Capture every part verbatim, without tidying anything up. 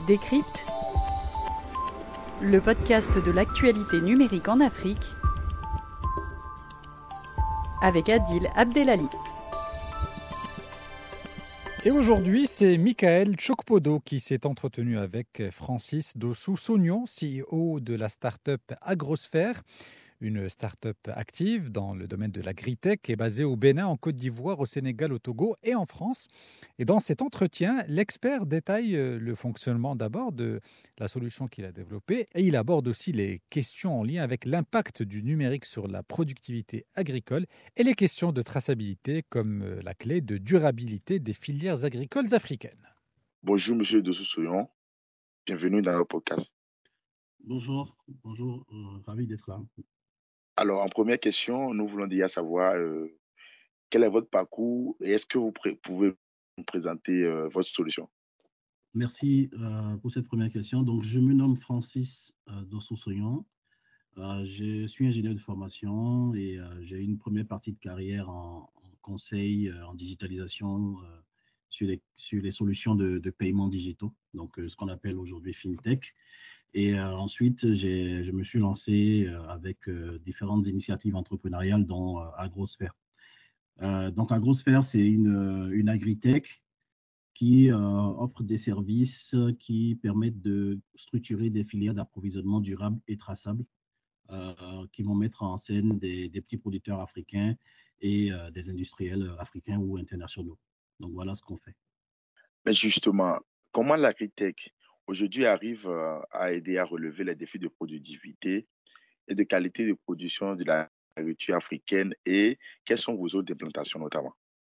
Décrypte, le podcast de l'actualité numérique en Afrique, avec Adil Abdelali. Et aujourd'hui, c'est Michael Chokpodo qui s'est entretenu avec Francis Dossou-Sognon, C E O de la start-up Agrosphère, une start-up active dans le domaine de l'agritech qui est basée au Bénin, en Côte d'Ivoire, au Sénégal, au Togo et en France. Et dans cet entretien, l'expert détaille le fonctionnement d'abord de la solution qu'il a développée et il aborde aussi les questions en lien avec l'impact du numérique sur la productivité agricole et les questions de traçabilité comme la clé de durabilité des filières agricoles africaines. Bonjour Monsieur Dossou-Sognon, bienvenue dans le podcast. Bonjour, bonjour, euh, ravi d'être là. Alors, en première question, nous voulons déjà savoir euh, quel est votre parcours et est-ce que vous pré- pouvez nous présenter euh, votre solution? Merci euh, pour cette première question. Donc, je me nomme Francis euh, Dossou-Sognon. Euh, je suis ingénieur de formation et euh, j'ai une première partie de carrière en, en conseil, euh, en digitalisation euh, sur, les, sur les solutions de, de paiement digitaux, donc euh, ce qu'on appelle aujourd'hui FinTech. Et euh, ensuite, j'ai, je me suis lancé euh, avec euh, différentes initiatives entrepreneuriales, dont euh, Agrosphère. Euh, donc, Agrosphère, c'est une, une agritech qui euh, offre des services qui permettent de structurer des filières d'approvisionnement durable et traçable, euh, qui vont mettre en scène des, des petits producteurs africains et euh, des industriels africains ou internationaux. Donc, voilà ce qu'on fait. Mais justement, comment l'agritech aujourd'hui arrive euh, à aider à relever les défis de productivité et de qualité de production de l'agriculture africaine et quelles sont vos autres implantations notamment?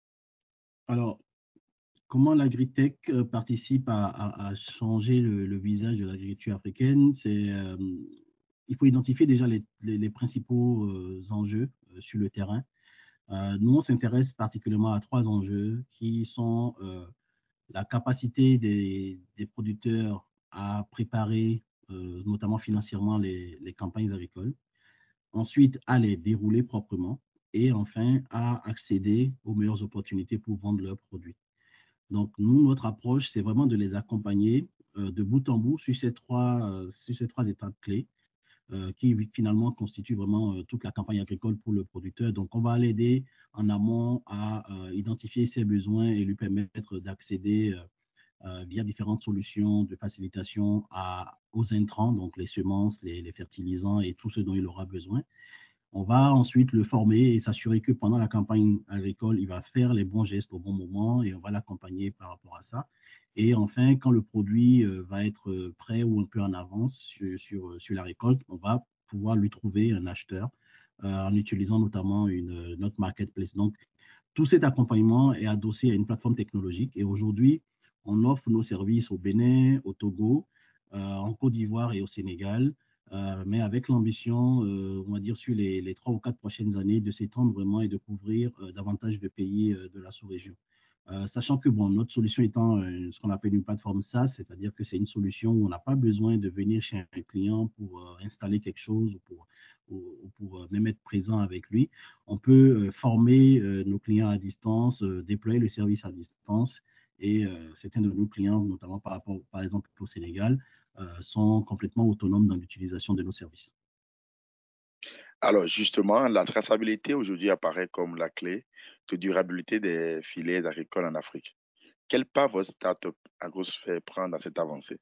Alors, comment l'agritech euh, participe à, à, à changer le, le visage de l'agriculture africaine? C'est, euh, il faut identifier déjà les, les, les principaux euh, enjeux euh, sur le terrain. Euh, nous, on s'intéresse particulièrement à trois enjeux qui sont euh, la capacité des, des producteurs à préparer, euh, notamment financièrement, les, les campagnes agricoles. Ensuite, à les dérouler proprement. Et enfin, à accéder aux meilleures opportunités pour vendre leurs produits. Donc, nous, notre approche, c'est vraiment de les accompagner euh, de bout en bout sur ces trois, euh, sur ces trois étapes clés euh, qui finalement constituent vraiment euh, toute la campagne agricole pour le producteur. Donc, on va l'aider en amont à euh, identifier ses besoins et lui permettre d'accéder euh, euh, via différentes solutions de facilitation à, aux intrants, donc les semences, les, les fertilisants et tout ce dont il aura besoin. On va ensuite le former et s'assurer que pendant la campagne agricole, il va faire les bons gestes au bon moment et on va l'accompagner par rapport à ça. Et enfin, quand le produit euh, va être prêt ou un peu en avance sur, sur, sur la récolte, on va pouvoir lui trouver un acheteur euh, en utilisant notamment une, notre marketplace. Donc, tout cet accompagnement est adossé à une plateforme technologique et aujourd'hui, on offre nos services au Bénin, au Togo, euh, en Côte d'Ivoire et au Sénégal. Euh, mais avec l'ambition, euh, on va dire, sur les, les trois ou quatre prochaines années, de s'étendre vraiment et de couvrir euh, davantage de pays euh, de la sous-région. Euh, sachant que bon, notre solution étant euh, ce qu'on appelle une plateforme SaaS, c'est-à-dire que c'est une solution où on n'a pas besoin de venir chez un client pour euh, installer quelque chose ou pour, ou, ou pour euh, même être présent avec lui. On peut euh, former euh, nos clients à distance, euh, déployer le service à distance et euh, certains de nos clients, notamment par rapport, par exemple, au Sénégal, euh, sont complètement autonomes dans l'utilisation de nos services. Alors justement, la traçabilité aujourd'hui apparaît comme la clé de durabilité des filières agricoles en Afrique. Quelle part votre startup Agrosphère prend dans cette avancée?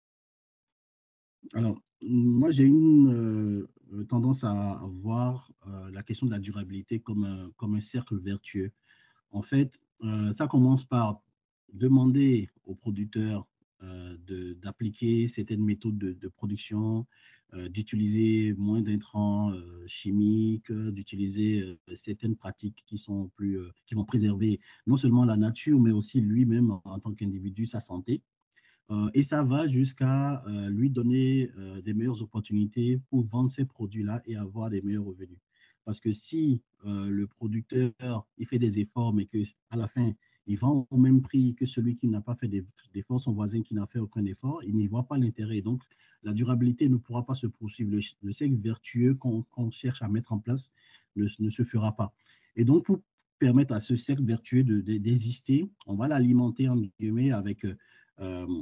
Alors, moi, j'ai une euh, tendance à voir euh, la question de la durabilité comme un, comme un cercle vertueux. En fait, euh, ça commence par demander aux producteurs euh, de, d'appliquer certaines méthodes de, de production, euh, d'utiliser moins d'intrants euh, chimiques, euh, d'utiliser euh, certaines pratiques qui sont plus, euh, qui vont préserver non seulement la nature, mais aussi lui-même en tant qu'individu, sa santé. Euh, et ça va jusqu'à euh, lui donner euh, des meilleures opportunités pour vendre ces produits-là et avoir des meilleurs revenus. Parce que si euh, le producteur il fait des efforts, mais qu'à la fin, il vend au même prix que celui qui n'a pas fait d'efforts, son voisin qui n'a fait aucun effort, il n'y voit pas l'intérêt. Donc, la durabilité ne pourra pas se poursuivre. Le, le cercle vertueux qu'on qu'on cherche à mettre en place ne, ne se fera pas. Et donc, pour permettre à ce cercle vertueux d'exister, de, de, on va l'alimenter en guillemets avec euh,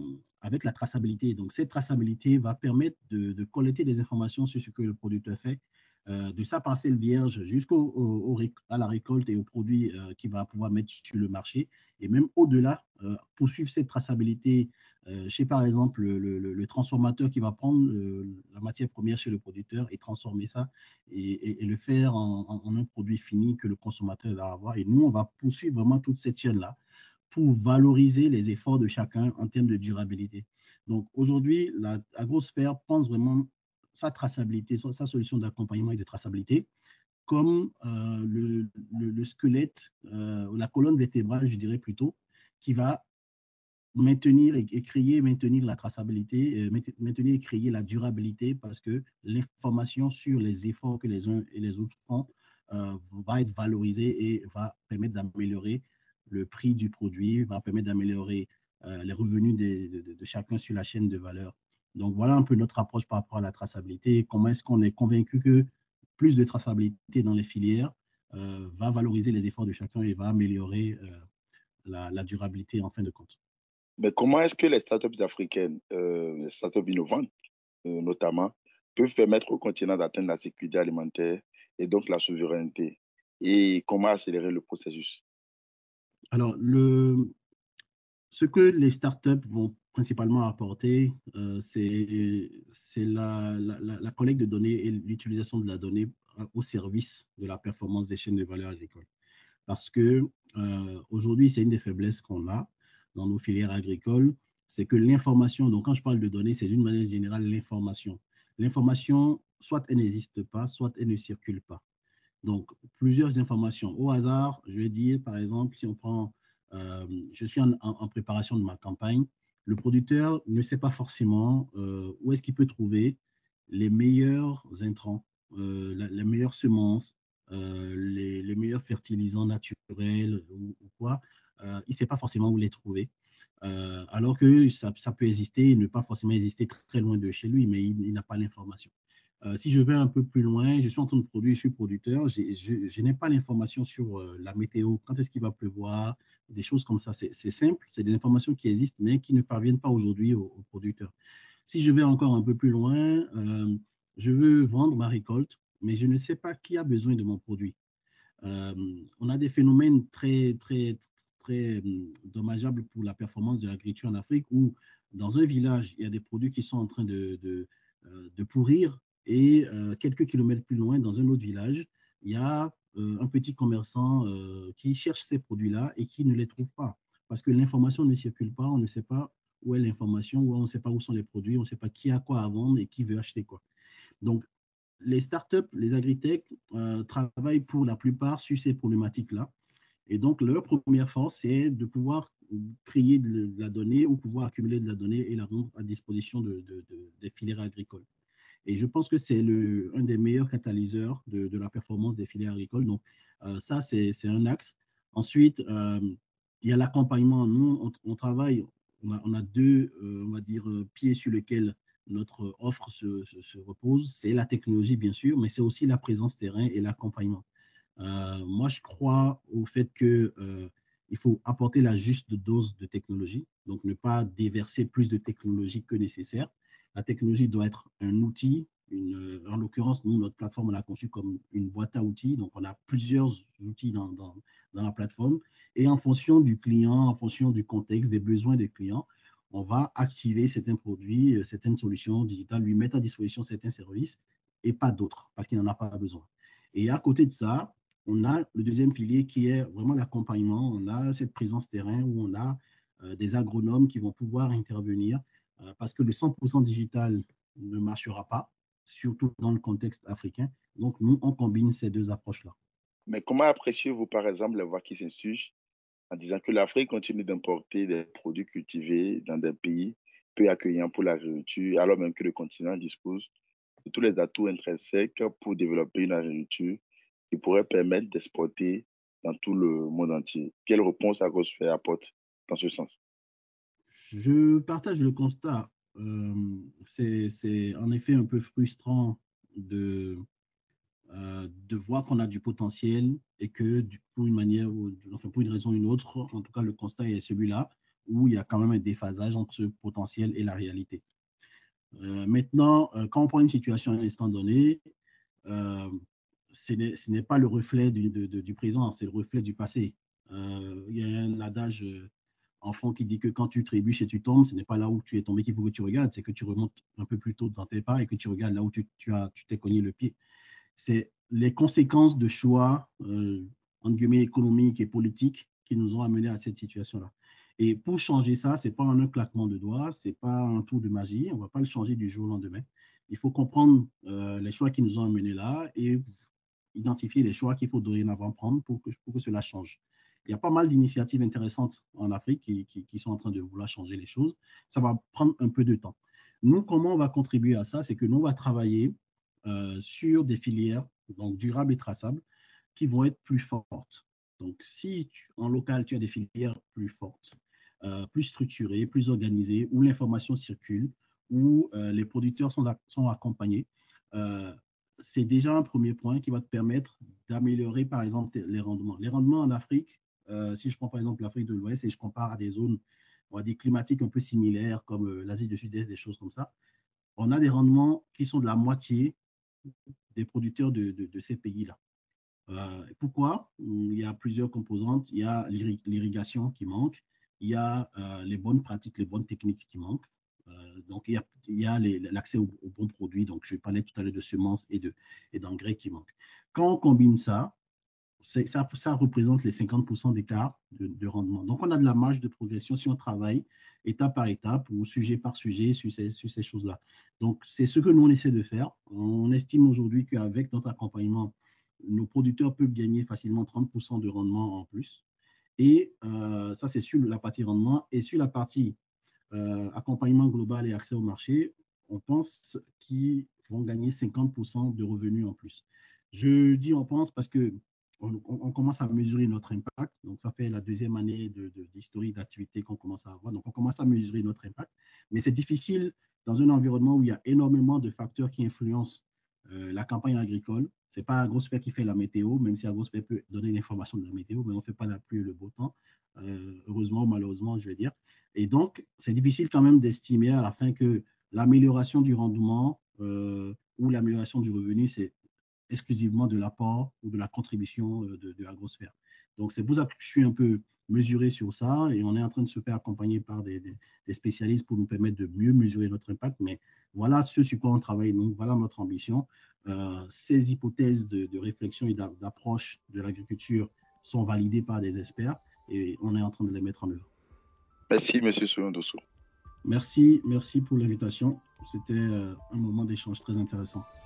avec la traçabilité. Donc, cette traçabilité va permettre de, de collecter des informations sur ce que le producteur fait, euh, de sa parcelle vierge jusqu'à la récolte et aux produits euh, qu'il va pouvoir mettre sur le marché. Et même au-delà, euh, poursuivre cette traçabilité euh, chez, par exemple, le, le, le transformateur qui va prendre le, la matière première chez le producteur et transformer ça et, et, et le faire en, en, en un produit fini que le consommateur va avoir. Et nous, on va poursuivre vraiment toute cette chaîne-là pour valoriser les efforts de chacun en termes de durabilité. Donc aujourd'hui, la Agrosphère pense vraiment sa traçabilité, sa solution d'accompagnement et de traçabilité comme euh, le, le, le squelette, euh, la colonne vertébrale, je dirais plutôt, qui va maintenir et, et créer, maintenir la traçabilité, euh, maintenir et créer la durabilité parce que l'information sur les efforts que les uns et les autres font euh, va être valorisée et va permettre d'améliorer le prix du produit, va permettre d'améliorer euh, les revenus de, de, de chacun sur la chaîne de valeur. Donc, voilà un peu notre approche par rapport à la traçabilité. Comment est-ce qu'on est convaincu que plus de traçabilité dans les filières euh, va valoriser les efforts de chacun et va améliorer euh, la, la durabilité en fin de compte. Mais comment est-ce que les startups africaines, euh, les startups innovantes euh, notamment, peuvent permettre au continent d'atteindre la sécurité alimentaire et donc la souveraineté? Et comment accélérer le processus? Alors, le, ce que les startups vont principalement apporter, euh, c'est la, la, la, collecte de données et l'utilisation de la donnée au service de la performance des chaînes de valeur agricole. Parce que euh, aujourd'hui, c'est une des faiblesses qu'on a dans nos filières agricoles, c'est que l'information, donc quand je parle de données, c'est d'une manière générale l'information. L'information, soit elle n'existe pas, soit elle ne circule pas. Donc, plusieurs informations. Au hasard, je vais dire, par exemple, si on prend, euh, je suis en, en, en, préparation de ma campagne, le producteur ne sait pas forcément euh, où est-ce qu'il peut trouver les meilleurs intrants, euh, la, les meilleures semences, euh, les, les, meilleurs fertilisants naturels ou, ou quoi. Euh, il ne sait pas forcément où les trouver. Euh, alors que ça, ça peut exister et ne pas forcément exister très, très loin de chez lui, mais il, il n'a pas l'information. Euh, si je vais un peu plus loin, je suis en train de produire, je suis producteur, je, je n'ai pas l'information sur euh, la météo, quand est-ce qu'il va pleuvoir, des choses comme ça. C'est simple, c'est des informations qui existent, mais qui ne parviennent pas aujourd'hui aux, aux producteurs. Si je vais encore un peu plus loin, euh, je veux vendre ma récolte, mais je ne sais pas qui a besoin de mon produit. Euh, on a des phénomènes très, très, très euh, dommageables pour la performance de l'agriculture en Afrique où, dans un village, il y a des produits qui sont en train de, de, euh, de pourrir et euh, quelques kilomètres plus loin, dans un autre village, il y a euh, un petit commerçant euh, qui cherche ces produits-là et qui ne les trouve pas parce que l'information ne circule pas, on ne sait pas où est l'information, on ne sait pas où sont les produits, on ne sait pas qui a quoi à vendre et qui veut acheter quoi. Donc, les startups, les agritech euh, travaillent pour la plupart sur ces problématiques-là. Et donc, leur première force, c'est de pouvoir créer de la donnée ou pouvoir accumuler de la donnée et la rendre à disposition de, de, de, des filières agricoles. Et je pense que c'est un des meilleurs catalyseurs de, de, la performance des filières agricoles. Donc, euh, ça, c'est un axe. Ensuite, euh, il y a l'accompagnement. Nous, on, on travaille, on a, on a deux, euh, on va dire, pieds sur lesquels notre offre se, se, se repose. C'est la technologie, bien sûr, mais c'est aussi la présence terrain et l'accompagnement. Euh, moi, je crois au fait qu'il euh, faut apporter la juste dose de technologie, donc ne pas déverser plus de technologie que nécessaire. La technologie doit être un outil. Une, en l'occurrence, nous, notre plateforme, on l'a conçue comme une boîte à outils. Donc, on a plusieurs outils dans, dans, dans la plateforme. Et en fonction du client, en fonction du contexte, des besoins des clients, on va activer certains produits, certaines solutions digitales, lui mettre à disposition certains services et pas d'autres, parce qu'il n'en a pas besoin. Et à côté de ça, on a le deuxième pilier qui est vraiment l'accompagnement. On a cette présence terrain où on a euh, des agronomes qui vont pouvoir intervenir euh, parce que le cent pour cent digital ne marchera pas, surtout dans le contexte africain. Donc, nous, on combine ces deux approches-là. Mais comment appréciez-vous, par exemple, les voix qui s'insurgent en disant que l'Afrique continue d'importer des produits cultivés dans des pays peu accueillants pour l'agriculture, alors même que le continent dispose de tous les atouts intrinsèques pour développer une agriculture qui pourrait permettre d'exporter dans tout le monde entier? Quelle réponse Agrosphère apporte dans ce sens? Je partage le constat. Euh, c'est en effet un peu frustrant de, euh, de voir qu'on a du potentiel et que pour une manière ou enfin pour une raison ou une autre, en tout cas le constat est celui-là, où il y a quand même un déphasage entre ce potentiel et la réalité. Euh, maintenant, euh, quand on prend une situation à un instant donné, euh, ce n'est pas le reflet du, de, de, du présent, c'est le reflet du passé. Euh, il y a un adage euh, enfant qui dit que quand tu trébuches et tu tombes, ce n'est pas là où tu es tombé qu'il faut que tu regardes, c'est que tu remontes un peu plus tôt dans tes pas et que tu regardes là où tu, tu as, tu t'es cogné le pied. C'est les conséquences de choix, euh, entre guillemets, économiques et politiques qui nous ont amenés à cette situation-là. Et pour changer ça, ce n'est pas en un claquement de doigts, ce n'est pas un tour de magie, on ne va pas le changer du jour au lendemain. Il faut comprendre euh, les choix qui nous ont amenés là et identifier les choix qu'il faut dorénavant prendre pour que, pour que cela change. Il y a pas mal d'initiatives intéressantes en Afrique qui, qui, qui sont en train de vouloir changer les choses. Ça va prendre un peu de temps. Nous, comment on va contribuer à ça? C'est que nous, on va travailler euh, sur des filières donc durables et traçables qui vont être plus fortes. Donc, si tu, en local, tu as des filières plus fortes, euh, plus structurées, plus organisées, où l'information circule, où euh, les producteurs sont, sont accompagnés, euh, c'est déjà un premier point qui va te permettre d'améliorer, par exemple, les rendements. Les rendements en Afrique, euh, si je prends par exemple l'Afrique de l'Ouest et je compare à des zones, on va dire, climatiques un peu similaires comme euh, l'Asie du Sud-Est, des choses comme ça, on a des rendements qui sont de la moitié des producteurs de, de, de ces pays-là. Euh, pourquoi? Il y a plusieurs composantes. Il y a l'irrigation qui manque, il y a euh, les bonnes pratiques, les bonnes techniques qui manquent. Euh, donc, il y a, il y a l'accès aux, aux bons produits. Donc, je parlais tout à l'heure de semences et d'engrais et qui manquent. Quand on combine ça, ça, ça représente les cinquante pour cent d'écart de, de rendement. Donc, on a de la marge de progression si on travaille étape par étape ou sujet par sujet sur ces, sur ces choses-là. Donc, c'est ce que nous, on essaie de faire. On estime aujourd'hui qu'avec notre accompagnement, nos producteurs peuvent gagner facilement trente pour cent de rendement en plus. Et euh, ça, c'est sur la partie rendement. Et sur la partie euh, accompagnement global et accès au marché, on pense qu'ils vont gagner cinquante pour cent de revenus en plus. Je dis on pense parce que on, on commence à mesurer notre impact. Donc, ça fait la deuxième année de, de, d'historique d'activité qu'on commence à avoir. Donc, on commence à mesurer notre impact. Mais c'est difficile dans un environnement où il y a énormément de facteurs qui influencent euh, la campagne agricole. Ce n'est pas Agrosphère qui fait la météo, même si Agrosphère peut donner l'information de la météo, mais on ne fait pas la pluie et le beau temps, euh, heureusement ou malheureusement, je vais dire. Et donc, c'est difficile quand même d'estimer à la fin que l'amélioration du rendement euh, ou l'amélioration du revenu, c'est exclusivement de l'apport ou de la contribution de, de l'Agrosphère. Donc, c'est pour ça que je suis un peu mesuré sur ça et on est en train de se faire accompagner par des, des, des spécialistes pour nous permettre de mieux mesurer notre impact. Mais voilà ce sur quoi on travaille. Donc, voilà notre ambition. Euh, ces hypothèses de, de réflexion et d'approche de l'agriculture sont validées par des experts et on est en train de les mettre en œuvre. Merci, M. Soyon-Dosso. Merci, merci pour l'invitation. C'était euh, un moment d'échange très intéressant.